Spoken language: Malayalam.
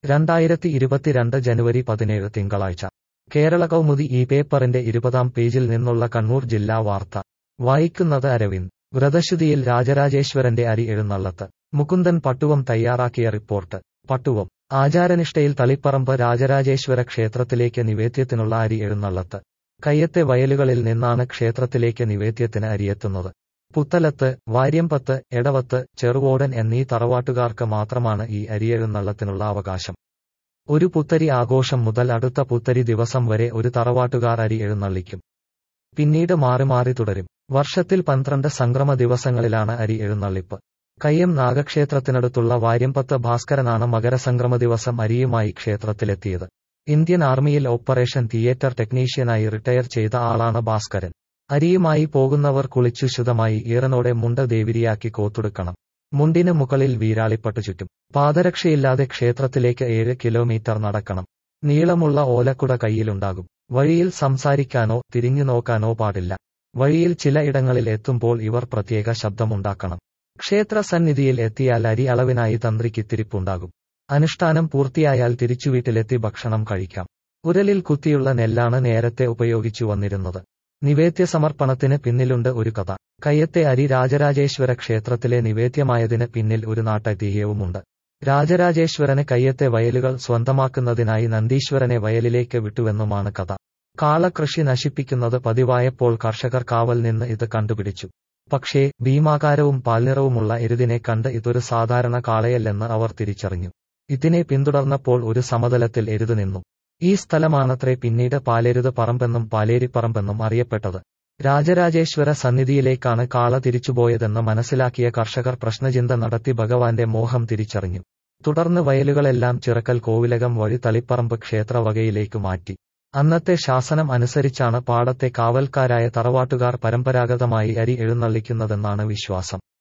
2022 ജനുവരി 17 തിങ്കളാഴ്ച കേരള കൗമുദി ഈ പേപ്പറിന്റെ 20-ാം പേജിൽ നിന്നുള്ള കണ്ണൂർ ജില്ലാ വാർത്ത വായിക്കുന്നത് അരവിന്ദ്. വ്രതശുദ്ധിയിൽ രാജരാജേശ്വരന്റെ അരി എഴുന്നള്ളത്ത്. മുകുന്ദൻ പട്ടുവം തയ്യാറാക്കിയ റിപ്പോർട്ട്. പട്ടുവം. ആചാരനിഷ്ഠയിൽ തളിപ്പറമ്പ് രാജരാജേശ്വര ക്ഷേത്രത്തിലേക്ക് നിവേദ്യത്തിനുള്ള അരി എഴുന്നള്ളത്ത്. കയ്യത്തെ വയലുകളിൽ നിന്നാണ് ക്ഷേത്രത്തിലേക്ക് നിവേദ്യത്തിന് അരിയെത്തുന്നത്. പുത്തലത്ത്, വാര്യമ്പത്ത്, എടവത്ത്, ചെറുവോടൻ എന്നീ തറവാട്ടുകാർക്ക് മാത്രമാണ് ഈ അരിയെഴുന്നള്ളത്തിനുള്ള അവകാശം. ഒരു പുത്തരി ആഘോഷം മുതൽ അടുത്ത പുത്തരി ദിവസം വരെ ഒരു തറവാട്ടുകാർ അരി എഴുന്നള്ളിക്കും. പിന്നീട് മാറി മാറി തുടരും. വർഷത്തിൽ 12 സംക്രമ ദിവസങ്ങളിലാണ് അരി എഴുന്നള്ളിപ്പ്. കയ്യം നാഗക്ഷേത്രത്തിനടുത്തുള്ള വാര്യമ്പത്ത് ഭാസ്കരനാണ് മകരസംക്രമ ദിവസം അരിയുമായി ക്ഷേത്രത്തിലെത്തിയത്. ഇന്ത്യൻ ആർമിയിൽ ഓപ്പറേഷൻ തിയേറ്റർ ടെക്നീഷ്യനായി റിട്ടയർ ചെയ്ത ആളാണ് ഭാസ്കരൻ. അരിയുമായി പോകുന്നവർ കുളിച്ചു ശുദ്ധമായി ഈറനോടെ മുണ്ട് ദേവിരിയാക്കി കോത്തുടുക്കണം. മുണ്ടിന് മുകളിൽ വീരാളിപ്പട്ട് ചുറ്റും. പാദരക്ഷയില്ലാതെ ക്ഷേത്രത്തിലേക്ക് 7 കിലോമീറ്റർ നടക്കണം. നീളമുള്ള ഓലക്കുട കയ്യിലുണ്ടാകും. വഴിയിൽ സംസാരിക്കാനോ തിരിഞ്ഞു നോക്കാനോ പാടില്ല. വഴിയിൽ ചില ഇടങ്ങളിൽ എത്തുമ്പോൾ ഇവർ പ്രത്യേക ശബ്ദമുണ്ടാക്കണം. ക്ഷേത്ര സന്നിധിയിൽ എത്തിയാൽ അരി അളവിനായി തന്ത്രിക്ക് തിരിപ്പുണ്ടാകും. അനുഷ്ഠാനം പൂർത്തിയായാൽ തിരിച്ചു വീട്ടിലെത്തി ഭക്ഷണം കഴിക്കാം. ഉരലിൽ കുത്തിയുള്ള നെല്ലാണ് നേരത്തെ ഉപയോഗിച്ചു വന്നിരുന്നത്. നിവേദ്യ സമർപ്പണത്തിന് പിന്നിലുണ്ട് ഒരു കഥ. കയ്യത്തെ അരി രാജരാജേശ്വര ക്ഷേത്രത്തിലെ നിവേദ്യമായതിന് പിന്നിൽ ഒരു നാട്ടൈതിഹ്യവുമുണ്ട്. രാജരാജേശ്വരന് കയ്യത്തെ വയലുകൾ സ്വന്തമാക്കുന്നതിനായി നന്ദീശ്വരനെ വയലിലേക്ക് വിട്ടുവെന്നുമാണ് കഥ. കാളകൃഷി നശിപ്പിക്കുന്നത് പതിവായപ്പോൾ കർഷകർ കാവൽ നിന്ന് ഇത് കണ്ടുപിടിച്ചു. പക്ഷേ ഭീമാകാരവും പാൽനിറവുമുള്ള എരുതിനെ കണ്ട് ഇതൊരു സാധാരണ കാളയല്ലെന്ന് അവർ തിരിച്ചറിഞ്ഞു. ഇതിനെ പിന്തുടർന്നപ്പോൾ ഒരു സമതലത്തിൽ എരുത് നിന്നു. ഈ സ്ഥലമാണത്രേ പിന്നീട് പാലെരുത് പറമ്പെന്നും പാലേരിപ്പറമ്പെന്നും അറിയപ്പെട്ടത്. രാജരാജേശ്വര സന്നിധിയിലേക്കാണ് കാള തിരിച്ചുപോയതെന്ന് മനസ്സിലാക്കിയ കർഷകർ പ്രശ്നചിന്ത നടത്തി ഭഗവാന്റെ മോഹം തിരിച്ചറിഞ്ഞു. തുടർന്ന് വയലുകളെല്ലാം ചിറക്കൽ കോവിലകം വഴി തളിപ്പറമ്പ് ക്ഷേത്രവകയിലേക്ക് മാറ്റി. അന്നത്തെ ശാസനം അനുസരിച്ചാണ് പാടത്തെ കാവൽക്കാരായ തറവാട്ടുകാർ പരമ്പരാഗതമായി അരി എഴുന്നള്ളിക്കുന്നതെന്നാണ് വിശ്വാസം.